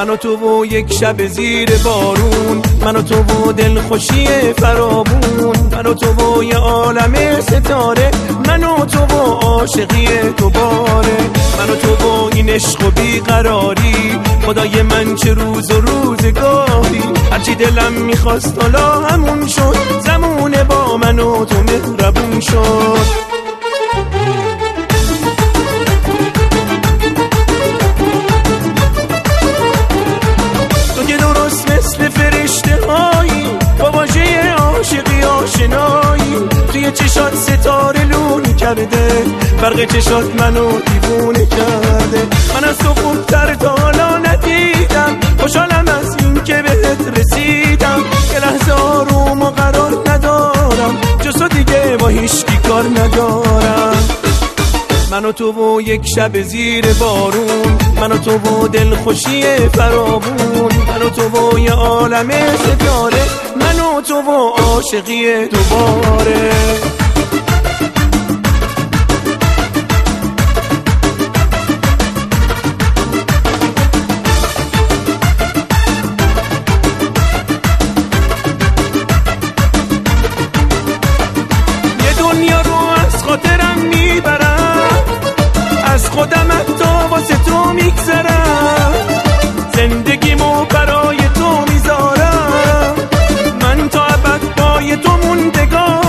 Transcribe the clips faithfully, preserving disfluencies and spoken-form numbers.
من و تو و یک شب زیر بارون، من و تو و دلخوشی فراوون، من و تو و یه عالم ستاره، من و تو و عاشقی دوباره، من و تو و این عشق و بیقراری. خدای من چه روز و روزگاری، هرچی دلم میخواست حالا همون شد، زمونه با من و تو مهربون شد. مثل فرشته هایی با واژه عاشقی آشنایی، توی چشات ستاره لون کرده، برق چشات منو دیوونه کرده. من از تو خوبتر تا حالا ندیدم، خوشحالم از این که بهت رسیدم، یه لحظه آروم و قرار ندارم، جز تو دیگه با هیچکی کار ندارم. من و تو و یک شب زیر بارون، من و تو و دلخوشی فراوون، من و تو و یه عالم ستاره، من و تو و عاشقی دوباره. یه دنیا رو از خاطرم میبرم، از خودم حتی واسه تو میگذرم، زندگیمو برای تو میذارم، من تا ابد پای تو موندگارم.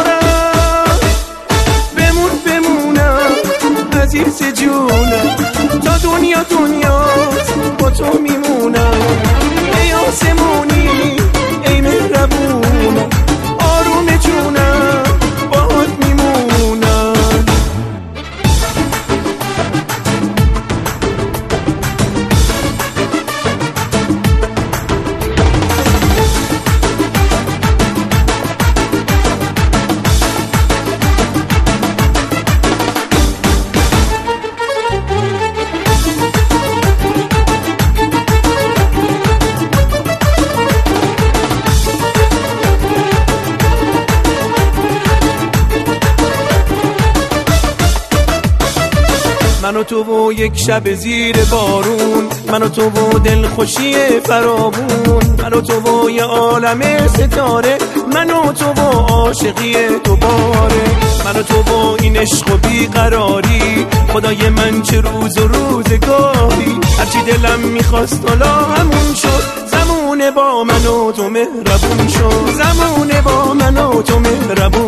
بمون بمونم عزیز جونم، تا دنیا دنیاست با تو میمونم. ای آسمونی ای مهربونم، آروم جونم باهات میمونم. من و تو و یک شب زیر بارون، من و تو و دلخوشی فراوون، من و تو و یه عالم ستاره، من و تو و عاشقی دوباره، من و تو و این عشق و بیقراری. خدای من چه روز و روزگاری، هرچی دلم میخواست حالا همون شد، زمونه با من و تو مهربون شد، زمونه با من و تو مهربون